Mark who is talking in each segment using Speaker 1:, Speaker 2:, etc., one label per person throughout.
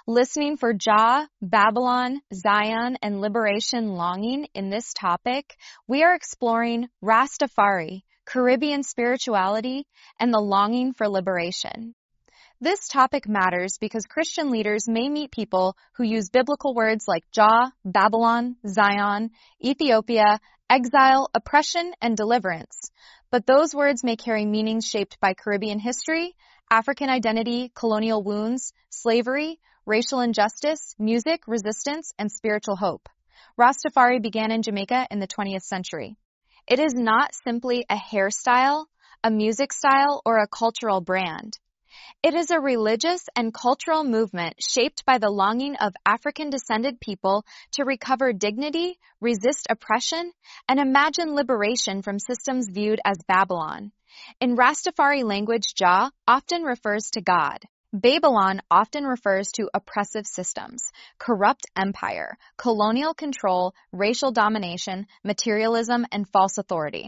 Speaker 1: Listening for Jah, Babylon, Zion, and liberation longing in this topic, we are exploring Rastafari, Caribbean spirituality, and the longing for liberation. This topic matters because Christian leaders may meet people who use biblical words like Jah, Babylon, Zion, Ethiopia, exile, oppression, and deliverance. But those words may carry meanings shaped by Caribbean history, African identity, colonial wounds, slavery, racial injustice, music, resistance, and spiritual hope. Rastafari began in Jamaica in the 20th century. It is not simply a hairstyle, a music style, or a cultural brand. It is a religious and cultural movement shaped by the longing of African-descended people to recover dignity, resist oppression, and imagine liberation from systems viewed as Babylon. In Rastafari language, Jah often refers to God. Babylon often refers to oppressive systems, corrupt empire, colonial control, racial domination, materialism, and false authority.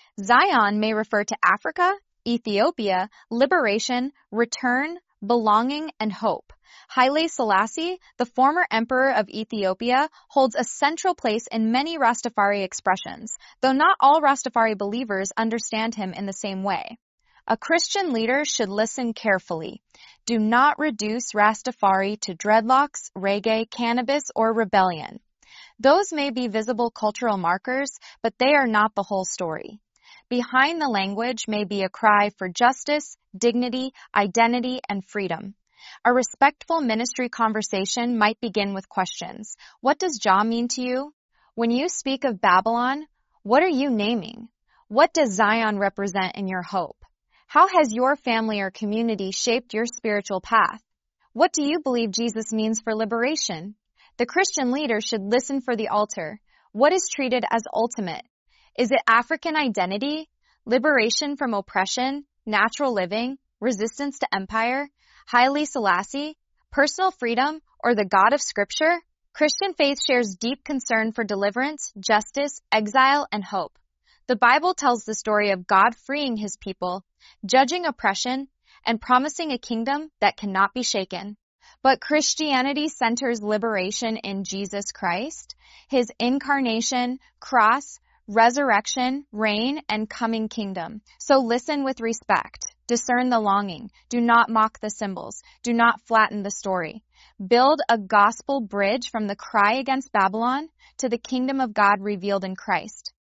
Speaker 1: Zion may refer to Africa, Ethiopia, liberation, return, belonging, and hope. Haile Selassie, the former emperor of Ethiopia, holds a central place in many Rastafari expressions, though not all Rastafari believers understand him in the same way. A Christian leader should listen carefully. Do not reduce Rastafari to dreadlocks, reggae, cannabis, or rebellion. Those may be visible cultural markers, but they are not the whole story. Behind the language may be a cry for justice, dignity, identity, and freedom. A respectful ministry conversation might begin with questions. What does Jah mean to you? When you speak of Babylon, what are you naming? What does Zion represent in your hope? How has your family or community shaped your spiritual path? What do you believe Jesus means for liberation? The Christian leader should listen for the altar. What is treated as ultimate? Is it African identity, liberation from oppression, natural living, resistance to empire, Haile Selassie, personal freedom, or the God of Scripture? Christian faith shares deep concern for deliverance, justice, exile, and hope. The Bible tells the story of God freeing His people, judging oppression, and promising a kingdom that cannot be shaken. But Christianity centers liberation in Jesus Christ, His incarnation, cross, resurrection, reign, and coming kingdom. So listen with respect. Discern the longing. Do not mock the symbols. Do not flatten the story. Build a gospel bridge from the cry against Babylon to the kingdom of God revealed in Christ.